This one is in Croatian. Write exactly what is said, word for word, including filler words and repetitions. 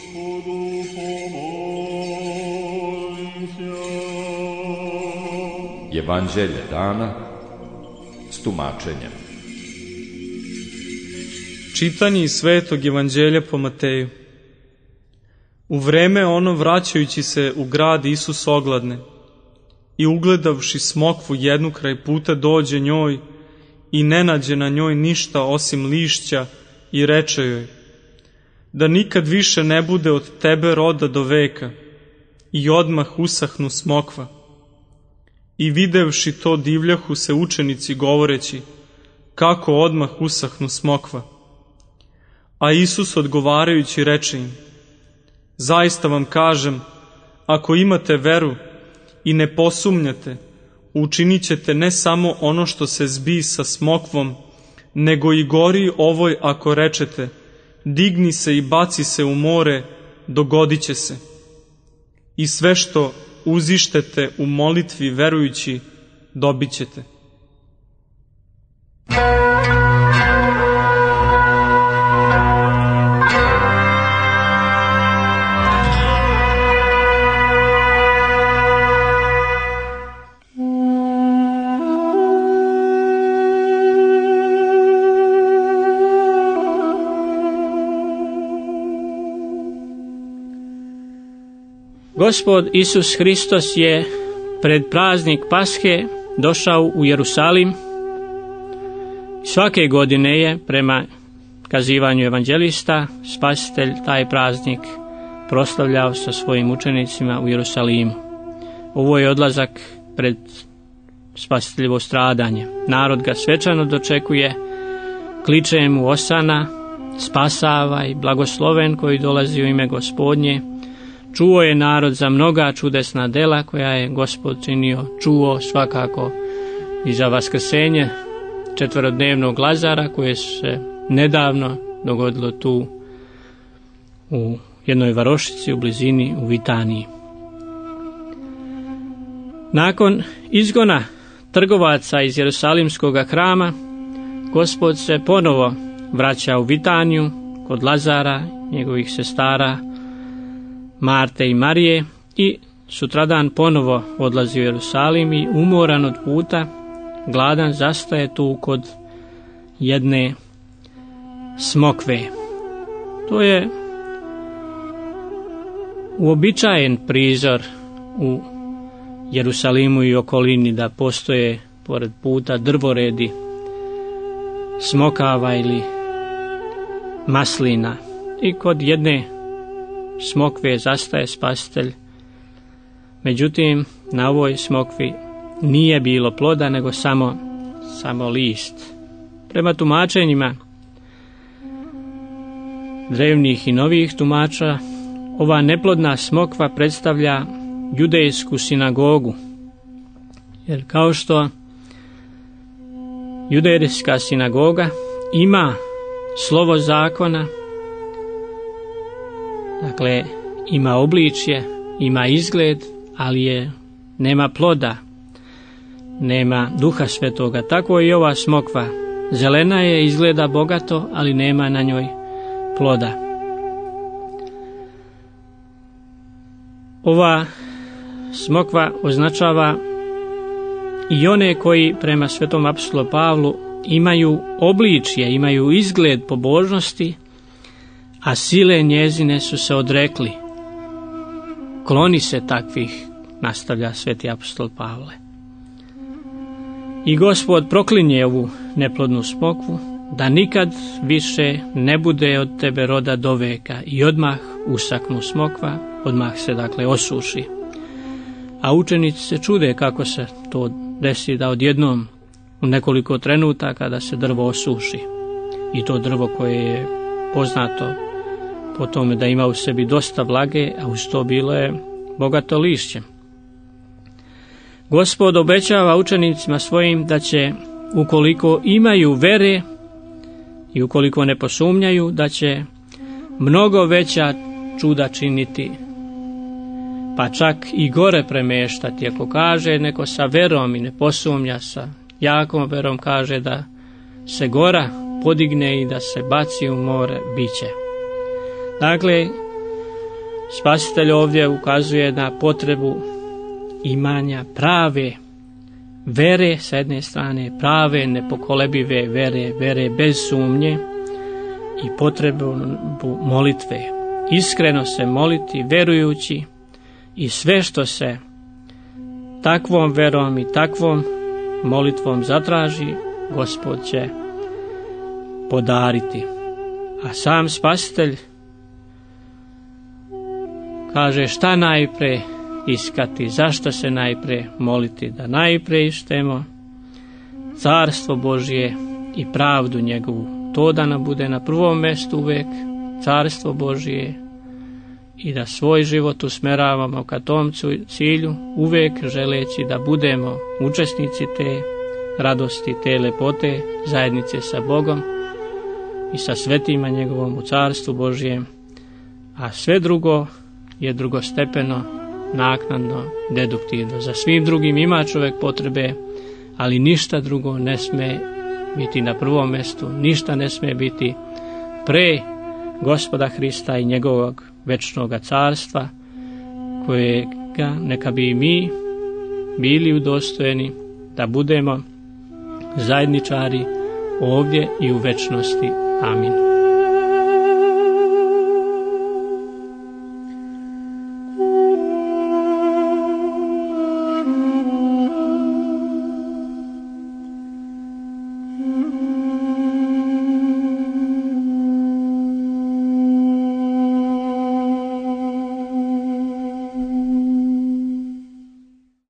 Evanđelje dana s tumačenjem. Čitanje iz Svetog Evanđelja po Mateju. U vreme ono, vraćajući se u grad, Isus ogladne i ugledavši smokvu jednu kraj puta, dođe njoj i ne nađe na njoj ništa osim lišća i reče joj: da nikad više ne bude od tebe roda do veka. I odmah usahnu smokva. I videvši to, divljahu se učenici, govoreći: kako odmah usahnu smokva? A Isus odgovarajući reče im: zaista vam kažem, ako imate veru i ne posumnjate, učinit ćete ne samo ono što se zbi sa smokvom, nego i gori ovoj, ako rečete: digni se i baci se u more, dogodit će se. I sve što uzištete u molitvi verujući, dobit ćete. Gospod Isus Hristos je pred praznik Pashe došao u Jerusalim. Svake godine je, prema kazivanju evanđelista, Spasitelj taj praznik proslavljao sa svojim učenicima u Jerusalimu. Ovo je odlazak pred Spasiteljevo stradanje. Narod ga svečano dočekuje, kliče mu osana, spasavaj, blagosloven koji dolazi u ime Gospodnje. Čuo je narod za mnoga čudesna dela koja je Gospod činio, čuo svakako i za vaskrsenje četverodnevnog Lazara koje se nedavno dogodilo tu u jednoj varošici u blizini u Vitaniji. Nakon izgona trgovaca iz Jerusalimskog hrama, Gospod se ponovo vraća u Vitaniju kod Lazara, njegovih sestara Marte i Marije, i sutradan ponovo odlazi u Jerusalim i umoran od puta, gladan, zastaje tu kod jedne smokve. To je uobičajen prizor u Jerusalimu i okolini, da postoje pored puta drvoredi smokava ili maslina, i kod jedne smokve zastaje Spasitelj. Međutim, na ovoj smokvi nije bilo ploda, nego samo, samo list. Prema tumačenjima drevnih i novih tumača, ova neplodna smokva predstavlja judejsku sinagogu. Jer kao što judejska sinagoga ima slovo zakona, dakle ima obličje, ima izgled, ali je nema ploda, nema Duha Svetoga. Tako i ova smokva. Zelena je, izgleda bogato, ali nema na njoj ploda. Ova smokva označava i one koji prema svetom apostolu Pavlu imaju obličje, imaju izgled pobožnosti, a sile njezine su se odrekli. Kloni se takvih, nastavlja sveti apostol Pavle. I Gospod proklinje ovu neplodnu smokvu, da nikad više ne bude od tebe roda do veka, i odmah usaknu smokva, odmah se dakle osuši. A učenici se čude kako se to desi, da odjednom u nekoliko trenutaka da se drvo osuši. I to drvo koje je poznato po tome da ima u sebi dosta vlage, a uz to bilo je bogato lišćem. Gospod obećava učenicima svojim da će, ukoliko imaju vere i ukoliko ne posumnjaju, da će mnogo veća čuda činiti, pa čak i gore premeštati. Ako kaže neko sa verom i ne posumnja, sa jakom verom kaže da se gora podigne i da se baci u more, bit će. Dakle, Spasitelj ovdje ukazuje na potrebu imanja prave vere, s jedne strane prave, nepokolebive vere, vere bez sumnje, i potrebu molitve. Iskreno se moliti, verujući, i sve što se takvom verom i takvom molitvom zatraži, Gospod će podariti. A sam Spasitelj kaže šta najpre iskati, zašto se najpre moliti, da najpre ištemo carstvo Božje i pravdu njegovu, to da nam bude na prvom mjestu uvek carstvo Božje i da svoj život usmeravamo ka tom cilju, uvek želeći da budemo učesnici te radosti, te lepote, zajednice sa Bogom i sa svetima njegovom u carstvu Božjem, a sve drugo je drugostepeno, naknadno, deduktivno. Za svim drugim ima čovjek potrebe, ali ništa drugo ne sme biti na prvom mjestu, ništa ne sme biti pre Gospoda Hrista i njegovog večnog carstva, kojega neka bi mi bili udostojeni da budemo zajedničari ovdje i u večnosti. Amin.